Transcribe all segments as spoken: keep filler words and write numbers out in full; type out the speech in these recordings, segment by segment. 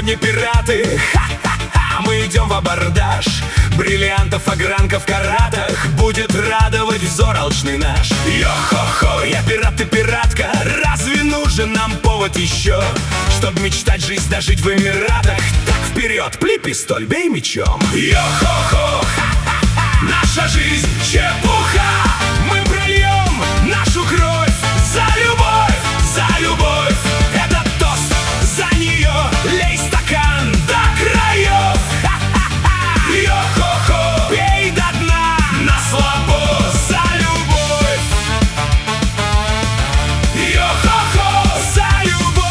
сегодня пираты. Ха-ха-ха, мы идем в абордаж. Бриллиантов, огранка в каратах будет радовать взор алчный наш. Йо-хо-хо, я пират, ты пиратка. Разве нужен нам повод еще, чтоб мечтать жизнь дожить в Эмиратах? Так вперед, пли пистоль, бей мечом. Йо-хо-хо, ха-ха-ха, наша жизнь чепуха. Мы прольем нашу кровь за любовь, за любовь. Это тост за нее, лей стакан до краев. Ха-ха-ха, йо-хо-хо, пей до дна на слабо за любовь. Йо-хо-хо, за любовь.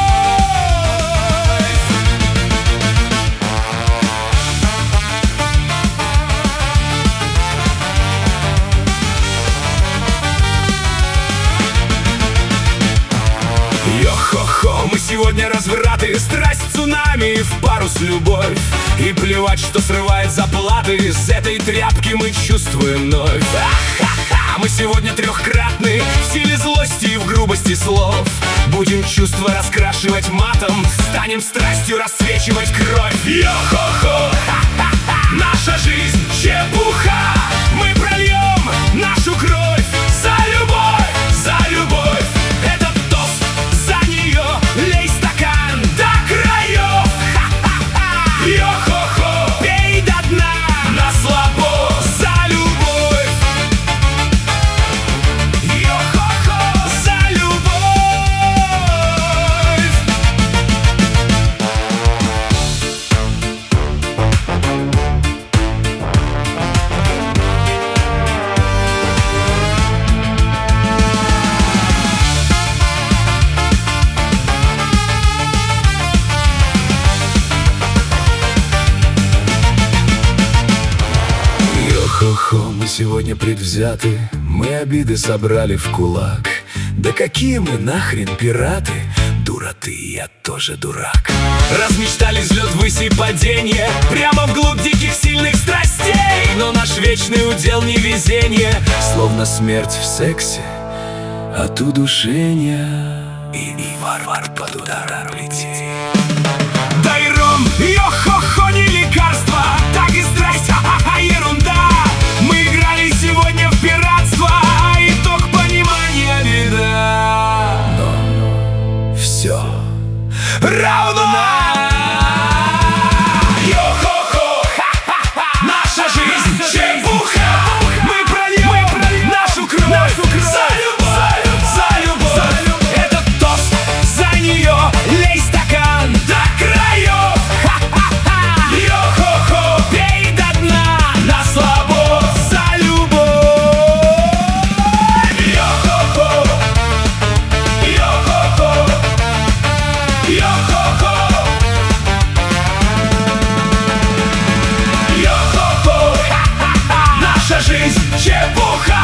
Йо-хо-хо, мы сегодня развраты. Страсть цунами в пару с любовь. И плевать, что срывает заплаты. С этой тряпки мы чувствуем вновь. Ах-ха-ха, мы сегодня трехкратны в силе злости и в грубости слов. Будем чувства раскрашивать матом. Станем страстью расцвечивать кровь. Йо-хо-хо, ха-ха-ха, наша жизнь чепуха. Мы прольем нашу кровь за любовь, за любовь. Этот тост за нее, лей стакан до краев. Ха-ха-ха, йо-хо-хо, пей до дна на слабо за любовь. Йо-хо-хо, за любовь. Хо-хо, мы сегодня предвзяты, мы обиды собрали в кулак. Да какие мы нахрен пираты, дура ты, я тоже дурак. Размечтали взлет, ввысь и падение, прямо вглубь диких сильных страстей. Но наш вечный удел невезение, словно смерть в сексе от удушения. И, и варвар под ударом летит. Дай ром, йо-хо-хо, не лекарство, так и страсть, ха-ха-ха, ерунда. Мы играли сегодня в пиратство, а итог понимания беда. Но все равно. Йо-хо-хо, ха-ха-ха, наша жизнь чепуха. Мы прольем нашу кровь за любовь, за любовь. Этот тост за нее, лей стакан до краев. Ха-ха-ха, йо-хо-хо, пей до дна на слабо за любовь. Йо-хо-хо, йо-хо-хо, йо-хо-хо, йо-хо-хо, ха-ха-ха, наша жизнь чепуха.